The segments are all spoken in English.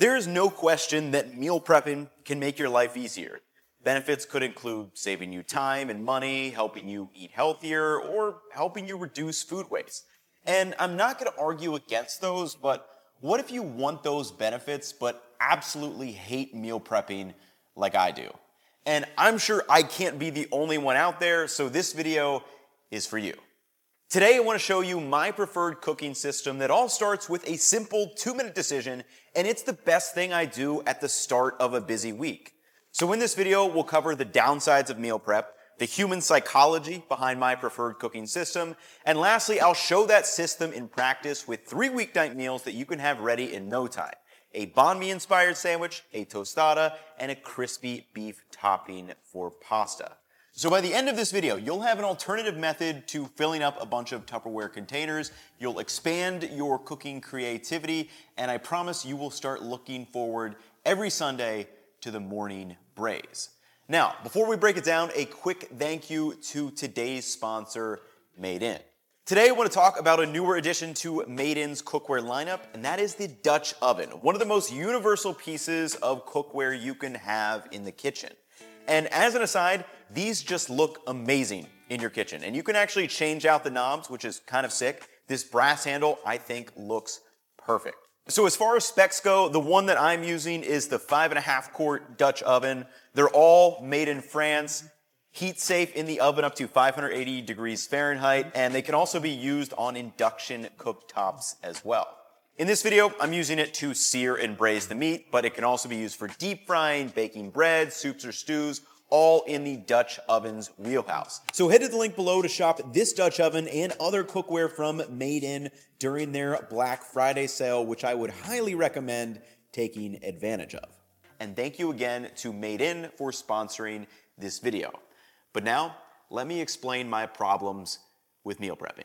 There is no question that meal prepping can make your life easier. Benefits could include saving you time and money, helping you eat healthier, or helping you reduce food waste. And I'm not going to argue against those, but what if you want those benefits but absolutely hate meal prepping like I do? And I'm sure I can't be the only one out there, so this video is for you. Today I want to show you my preferred cooking system that all starts with a simple 2-minute decision, and it's the best thing I do at the start of a busy week. So in this video, we'll cover the downsides of meal prep, the human psychology behind my preferred cooking system, and lastly, I'll show that system in practice with 3 weeknight meals that you can have ready in no time. A banh mi inspired sandwich, a tostada, and a crispy beef topping for pasta. So by the end of this video, you'll have an alternative method to filling up a bunch of Tupperware containers. You'll expand your cooking creativity, and I promise you will start looking forward every Sunday to the morning braise. Now, before we break it down, a quick thank you to today's sponsor, Made In. Today I want to talk about a newer addition to Made In's cookware lineup, and that is the Dutch oven, one of the most universal pieces of cookware you can have in the kitchen. And as an aside, these just look amazing in your kitchen, and you can actually change out the knobs, which is kind of sick. This brass handle, I think, looks perfect. So as far as specs go, the one that I'm using is the 5.5 quart Dutch oven. They're all made in France, heat safe in the oven up to 580 degrees Fahrenheit, and they can also be used on induction cooktops as well. In this video, I'm using it to sear and braise the meat, but it can also be used for deep frying, baking bread, soups or stews, all in the Dutch oven's wheelhouse. So head to the link below to shop this Dutch oven and other cookware from Made In during their Black Friday sale, which I would highly recommend taking advantage of. And thank you again to Made In for sponsoring this video. But now, let me explain my problems with meal prepping.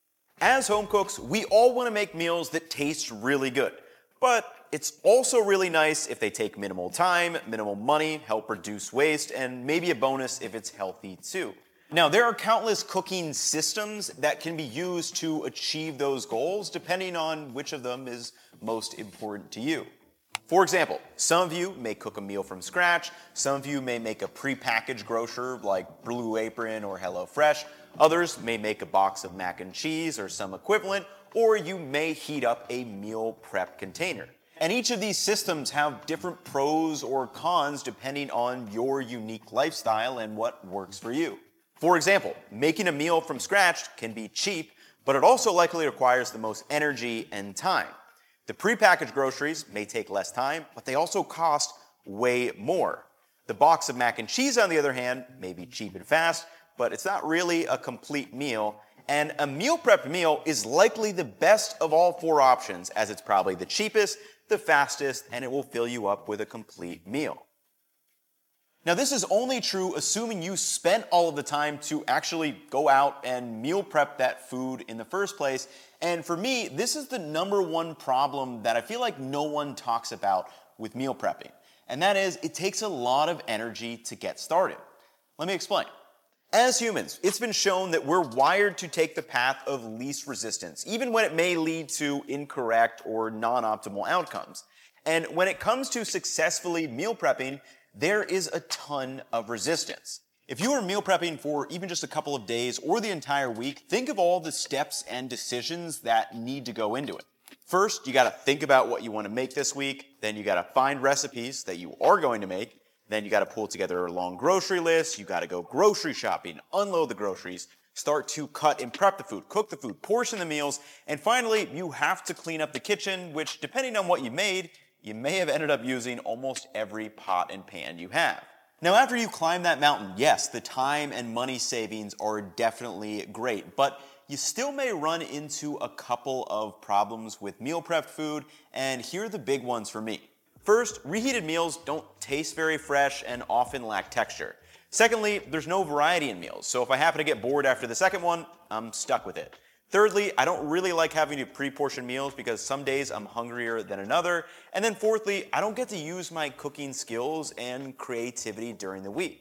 As home cooks, we all want to make meals that taste really good. But it's also really nice if they take minimal time, minimal money, help reduce waste, and maybe a bonus if it's healthy too. Now, there are countless cooking systems that can be used to achieve those goals, depending on which of them is most important to you. For example, some of you may cook a meal from scratch, some of you may make a prepackaged grocer like Blue Apron or HelloFresh, others may make a box of mac and cheese or some equivalent, or you may heat up a meal prep container. And each of these systems have different pros or cons depending on your unique lifestyle and what works for you. For example, making a meal from scratch can be cheap, but it also likely requires the most energy and time. The prepackaged groceries may take less time, but they also cost way more. The box of mac and cheese, on the other hand, may be cheap and fast, but it's not really a complete meal. And a meal prepped meal is likely the best of all 4 options, as it's probably the cheapest, the fastest, and it will fill you up with a complete meal. Now, this is only true assuming you spent all of the time to actually go out and meal prep that food in the first place. And for me, this is the #1 problem that I feel like no one talks about with meal prepping. And that is, it takes a lot of energy to get started. Let me explain. As humans, it's been shown that we're wired to take the path of least resistance, even when it may lead to incorrect or non-optimal outcomes. And when it comes to successfully meal prepping, there is a ton of resistance. If you are meal prepping for even just a couple of days or the entire week, think of all the steps and decisions that need to go into it. First, you gotta think about what you wanna make this week. Then you gotta find recipes that you are going to make. Then you gotta pull together a long grocery list. You gotta go grocery shopping, unload the groceries, start to cut and prep the food, cook the food, portion the meals, and finally, you have to clean up the kitchen, which depending on what you made, you may have ended up using almost every pot and pan you have. Now, after you climb that mountain, yes, the time and money savings are definitely great, but you still may run into a couple of problems with meal prepped food, and here are the big ones for me. First, reheated meals don't taste very fresh and often lack texture. Secondly, there's no variety in meals, so if I happen to get bored after the second one, I'm stuck with it. Thirdly, I don't really like having to pre-portion meals because some days I'm hungrier than another. And then fourthly, I don't get to use my cooking skills and creativity during the week.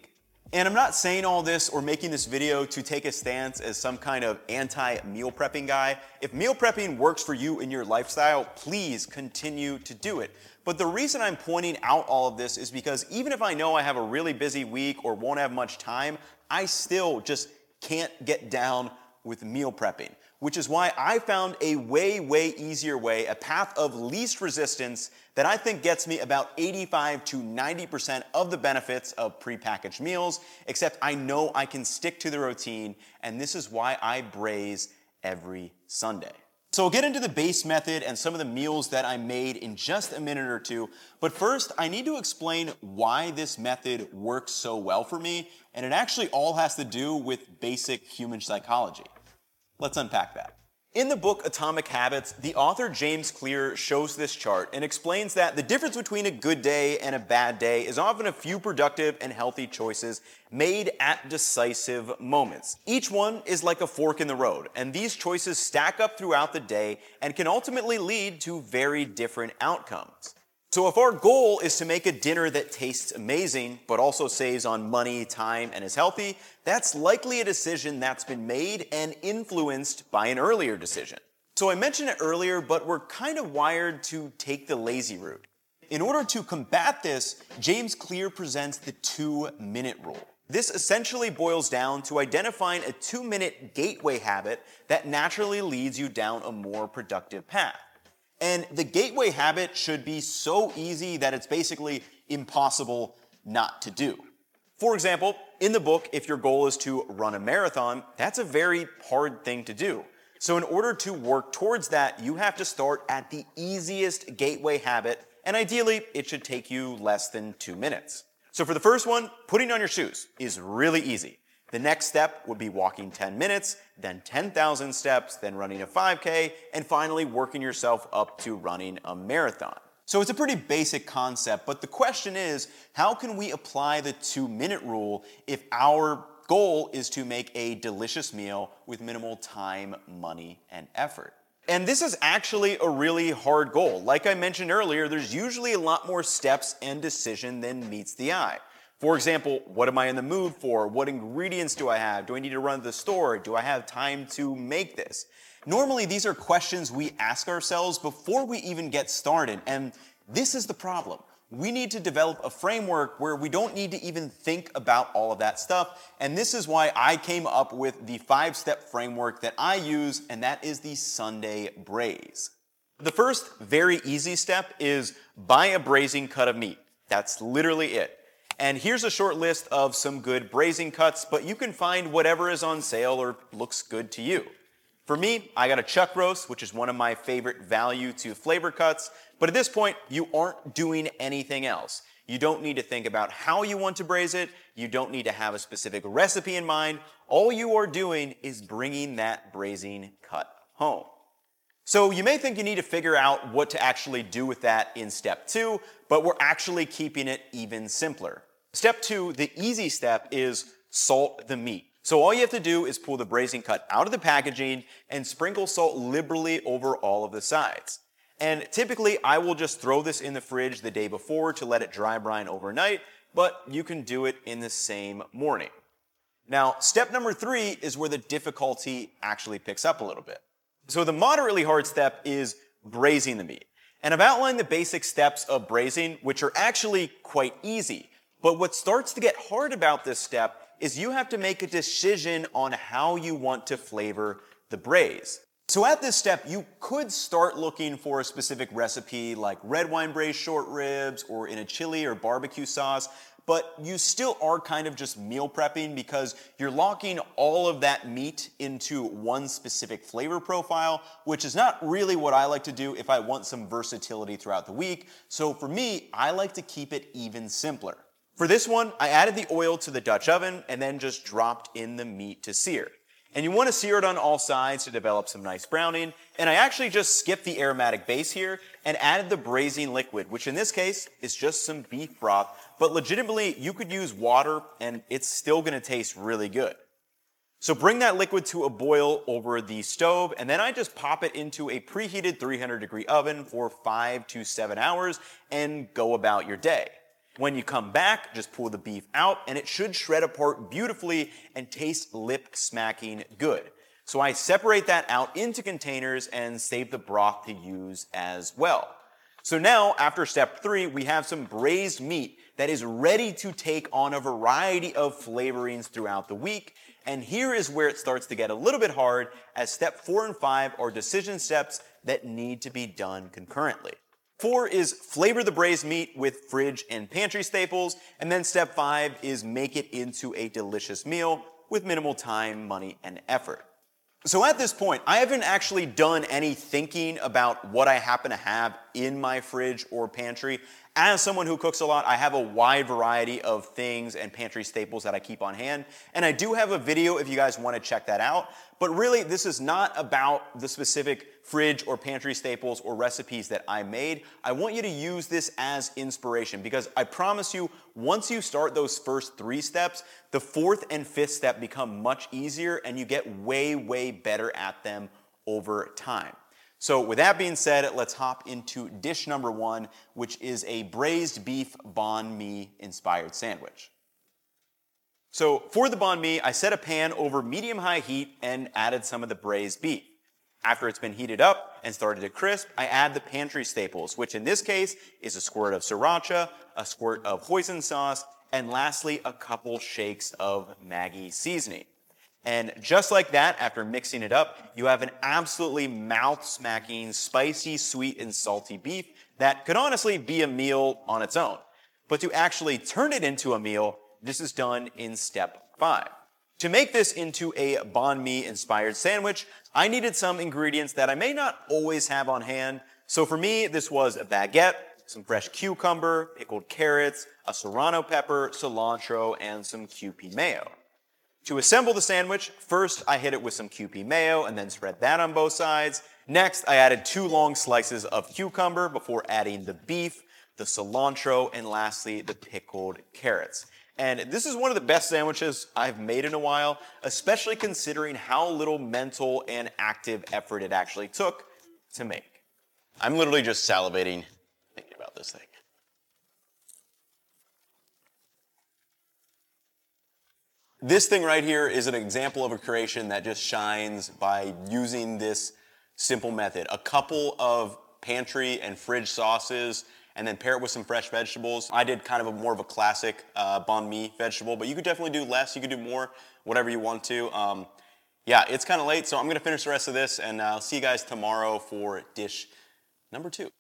And I'm not saying all this or making this video to take a stance as some kind of anti-meal prepping guy. If meal prepping works for you in your lifestyle, please continue to do it. But the reason I'm pointing out all of this is because even if I know I have a really busy week or won't have much time, I still just can't get down with meal prepping, which is why I found a way easier way, a path of least resistance that I think gets me about 85 to 90% of the benefits of prepackaged meals, except I know I can stick to the routine, and this is why I braise every Sunday. So I'll get into the base method and some of the meals that I made in just a minute or two, but first I need to explain why this method works so well for me, and it actually all has to do with basic human psychology. Let's unpack that. In the book Atomic Habits, the author James Clear shows this chart and explains that the difference between a good day and a bad day is often a few productive and healthy choices made at decisive moments. Each one is like a fork in the road, and these choices stack up throughout the day and can ultimately lead to very different outcomes. So if our goal is to make a dinner that tastes amazing, but also saves on money, time, and is healthy, that's likely a decision that's been made and influenced by an earlier decision. So I mentioned it earlier, but we're kind of wired to take the lazy route. In order to combat this, James Clear presents the 2-minute rule. This essentially boils down to identifying a 2-minute gateway habit that naturally leads you down a more productive path. And the gateway habit should be so easy that it's basically impossible not to do. For example, in the book, if your goal is to run a marathon, that's a very hard thing to do. So in order to work towards that, you have to start at the easiest gateway habit, and ideally, it should take you less than 2 minutes. So for the first one, putting on your shoes is really easy. The next step would be walking 10 minutes, then 10,000 steps, then running a 5K, and finally working yourself up to running a marathon. So it's a pretty basic concept, but the question is, how can we apply the 2-minute rule if our goal is to make a delicious meal with minimal time, money, and effort? And this is actually a really hard goal. Like I mentioned earlier, there's usually a lot more steps and decision than meets the eye. For example, what am I in the mood for? What ingredients do I have? Do I need to run to the store? Do I have time to make this? Normally, these are questions we ask ourselves before we even get started, and this is the problem. We need to develop a framework where we don't need to even think about all of that stuff, and this is why I came up with the 5-step framework that I use, and that is the Sunday Braise. The first very easy step is buy a braising cut of meat. That's literally it. And here's a short list of some good braising cuts, but you can find whatever is on sale or looks good to you. For me, I got a chuck roast, which is one of my favorite value to flavor cuts, but at this point, you aren't doing anything else. You don't need to think about how you want to braise it. You don't need to have a specific recipe in mind. All you are doing is bringing that braising cut home. So you may think you need to figure out what to actually do with that in step 2, but we're actually keeping it even simpler. Step 2, the easy step, is salt the meat. So all you have to do is pull the braising cut out of the packaging and sprinkle salt liberally over all of the sides. And typically I will just throw this in the fridge the day before to let it dry brine overnight, but you can do it in the same morning. Now, step number 3 is where the difficulty actually picks up a little bit. So the moderately hard step is braising the meat. And I've outlined the basic steps of braising, which are actually quite easy. But what starts to get hard about this step is you have to make a decision on how you want to flavor the braise. So at this step, you could start looking for a specific recipe like red wine braised short ribs or in a chili or barbecue sauce, but you still are kind of just meal prepping because you're locking all of that meat into one specific flavor profile, which is not really what I like to do if I want some versatility throughout the week. So for me, I like to keep it even simpler. For this one, I added the oil to the Dutch oven and then just dropped in the meat to sear. And you want to sear it on all sides to develop some nice browning. And I actually just skipped the aromatic base here and added the braising liquid, which in this case is just some beef broth. But legitimately, you could use water and it's still going to taste really good. So bring that liquid to a boil over the stove, and then I just pop it into a preheated 300-degree oven for 5 to 7 hours and go about your day. When you come back, just pull the beef out and it should shred apart beautifully and taste lip smacking good. So I separate that out into containers and save the broth to use as well. So now, after step 3, we have some braised meat that is ready to take on a variety of flavorings throughout the week. And here is where it starts to get a little bit hard, as step 4 and 5 are decision steps that need to be done concurrently. 4 is flavor the braised meat with fridge and pantry staples, and then step 5 is make it into a delicious meal with minimal time, money, and effort. So at this point, I haven't actually done any thinking about what I happen to have in my fridge or pantry. As someone who cooks a lot, I have a wide variety of things and pantry staples that I keep on hand. And I do have a video if you guys want to check that out. But really, this is not about the specific fridge or pantry staples or recipes that I made. I want you to use this as inspiration, because I promise you, once you start those first 3 steps, the 4th and 5th step become much easier and you get way, way better at them over time. So with that being said, let's hop into dish number 1, which is a braised beef banh mi inspired sandwich. So for the banh mi, I set a pan over medium-high heat and added some of the braised beef. After it's been heated up and started to crisp, I add the pantry staples, which in this case is a squirt of sriracha, a squirt of hoisin sauce, and lastly, a couple shakes of Maggi seasoning. And just like that, after mixing it up, you have an absolutely mouth-smacking, spicy, sweet, and salty beef that could honestly be a meal on its own. But to actually turn it into a meal, this is done in step 5. To make this into a banh mi inspired sandwich, I needed some ingredients that I may not always have on hand. So for me, this was a baguette, some fresh cucumber, pickled carrots, a serrano pepper, cilantro, and some Kewpie mayo. To assemble the sandwich, first I hit it with some Kewpie mayo and then spread that on both sides. Next, I added 2 long slices of cucumber before adding the beef, the cilantro, and lastly, the pickled carrots. And this is one of the best sandwiches I've made in a while, especially considering how little mental and active effort it actually took to make. I'm literally just salivating thinking about this thing. This thing right here is an example of a creation that just shines by using this simple method. A couple of pantry and fridge sauces, and then pair it with some fresh vegetables. I did kind of more of a classic banh mi vegetable, but you could definitely do less, you could do more, whatever you want to. Yeah, it's kind of late, so I'm gonna finish the rest of this, and I'll see you guys tomorrow for dish number 2.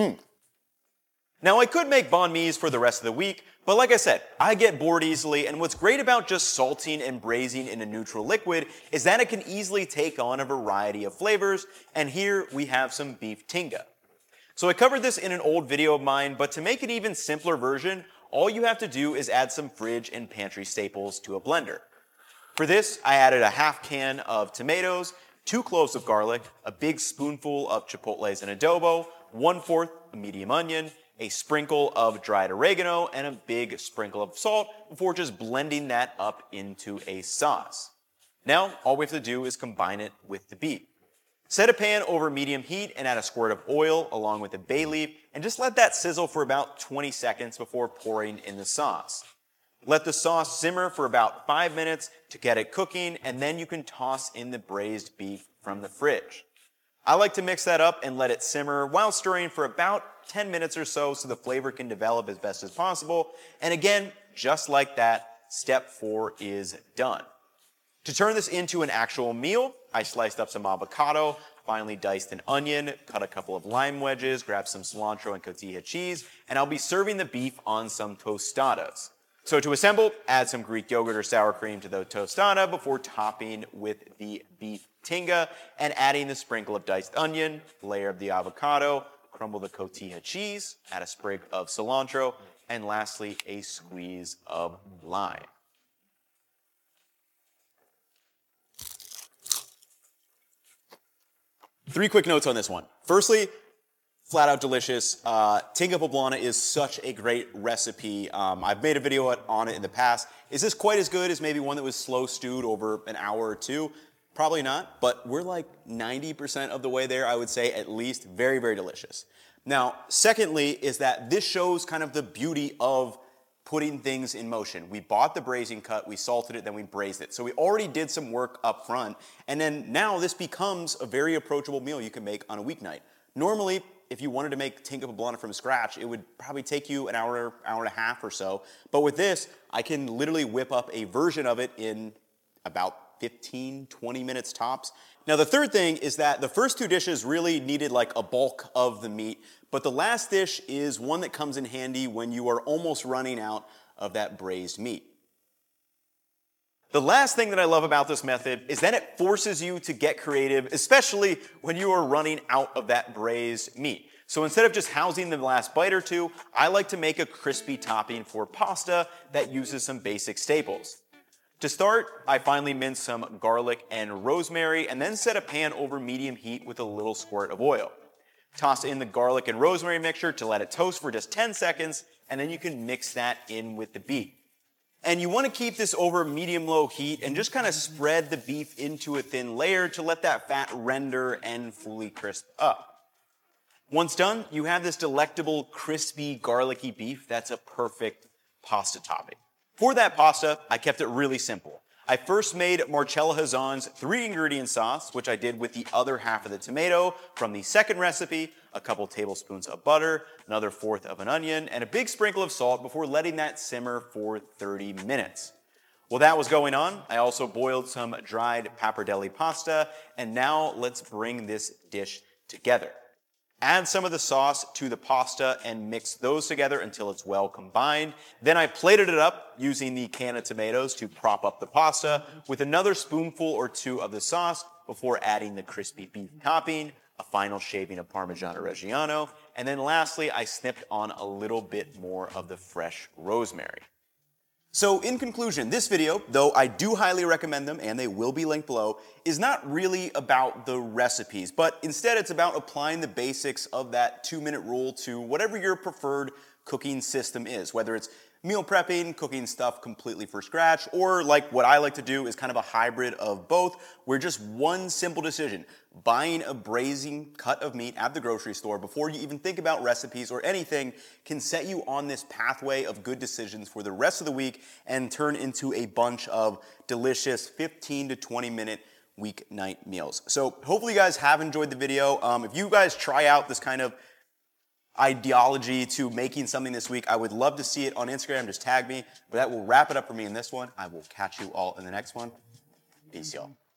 Now, I could make banh mi's for the rest of the week, but like I said, I get bored easily, and what's great about just salting and braising in a neutral liquid is that it can easily take on a variety of flavors, and here we have some beef tinga. So I covered this in an old video of mine, but to make an even simpler version, all you have to do is add some fridge and pantry staples to a blender. For this, I added a half can of tomatoes, 2 cloves of garlic, a big spoonful of chipotles and adobo, 1/4 a medium onion, a sprinkle of dried oregano, and a big sprinkle of salt before just blending that up into a sauce. Now, all we have to do is combine it with the beef. Set a pan over medium heat and add a squirt of oil along with a bay leaf and just let that sizzle for about 20 seconds before pouring in the sauce. Let the sauce simmer for about 5 minutes to get it cooking, and then you can toss in the braised beef from the fridge. I like to mix that up and let it simmer while stirring for about 10 minutes or so the flavor can develop as best as possible. And again, just like that, step 4 is done. To turn this into an actual meal, I sliced up some avocado, finely diced an onion, cut a couple of lime wedges, grabbed some cilantro and cotija cheese, and I'll be serving the beef on some tostadas. So to assemble, add some Greek yogurt or sour cream to the tostada before topping with the beef tinga and adding the sprinkle of diced onion, layer of the avocado, crumble the cotija cheese, add a sprig of cilantro, and lastly, a squeeze of lime. Three quick notes on this one. Firstly, flat out delicious. Tinga poblana is such a great recipe. I've made a video on it in the past. Is this quite as good as maybe one that was slow stewed over an hour or two? Probably not, but we're like 90% of the way there, I would say, at least. Very, very delicious. Now, secondly, is that this shows kind of the beauty of putting things in motion. We bought the braising cut, we salted it, then we braised it. So we already did some work up front, and then now this becomes a very approachable meal you can make on a weeknight. Normally, if you wanted to make tinga poblana from scratch, it would probably take you an hour, hour and a half or so. But with this, I can literally whip up a version of it in about 15, 20 minutes tops. Now the third thing is that the first two dishes really needed like a bulk of the meat, but the last dish is one that comes in handy when you are almost running out of that braised meat. The last thing that I love about this method is that it forces you to get creative, especially when you are running out of that braised meat. So instead of just housing the last bite or two, I like to make a crispy topping for pasta that uses some basic staples. To start, I finely mince some garlic and rosemary and then set a pan over medium heat with a little squirt of oil. Toss in the garlic and rosemary mixture to let it toast for just 10 seconds, and then you can mix that in with the beef. And you want to keep this over medium-low heat and just kind of spread the beef into a thin layer to let that fat render and fully crisp up. Once done, you have this delectable, crispy, garlicky beef that's a perfect pasta topping. For that pasta, I kept it really simple. I first made Marcella Hazan's 3-ingredient sauce, which I did with the other half of the tomato from the second recipe, a couple tablespoons of butter, another fourth of an onion, and a big sprinkle of salt before letting that simmer for 30 minutes. While that was going on, I also boiled some dried pappardelle pasta, and now let's bring this dish together. Add some of the sauce to the pasta and mix those together until it's well combined. Then I plated it up using the can of tomatoes to prop up the pasta with another spoonful or two of the sauce before adding the crispy beef topping, a final shaving of Parmigiano Reggiano, and then lastly, I snipped on a little bit more of the fresh rosemary. So in conclusion, this video, though I do highly recommend them, and they will be linked below, is not really about the recipes, but instead it's about applying the basics of that 2-minute rule to whatever your preferred cooking system is, whether it's meal prepping, cooking stuff completely from scratch, or like what I like to do is kind of a hybrid of both, where just one simple decision, buying a braising cut of meat at the grocery store before you even think about recipes or anything, can set you on this pathway of good decisions for the rest of the week and turn into a bunch of delicious 15 to 20 minute weeknight meals. So hopefully you guys have enjoyed the video. If you guys try out this kind of ideology to making something this week, I would love to see it on Instagram. Just tag me. But that will wrap it up for me in this one. I will catch you all in the next one. Peace, y'all.